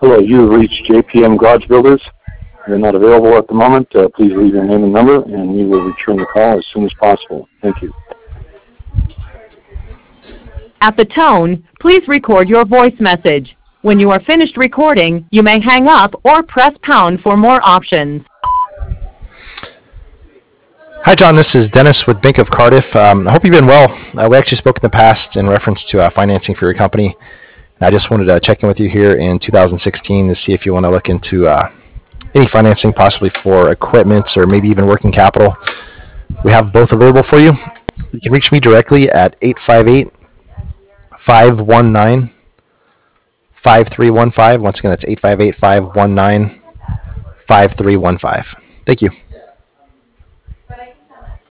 you have reached JPM Garage Builders. They're not available at the moment. Please leave your name and number, and we will return the call as soon as possible. Thank you. At the tone, please record your voice message. When you are finished recording, you may hang up or press pound for more options. Hi, John. This is Dennis with Bank of Cardiff. I hope you've been well. We actually spoke in the past in reference to financing for your company. And I just wanted to check in with you here in 2016 to see if you want to look into any financing, possibly for equipment or maybe even working capital. We have both available for you. You can reach me directly at 858-519-5315. Once again, that's 858-519-5315. Thank you.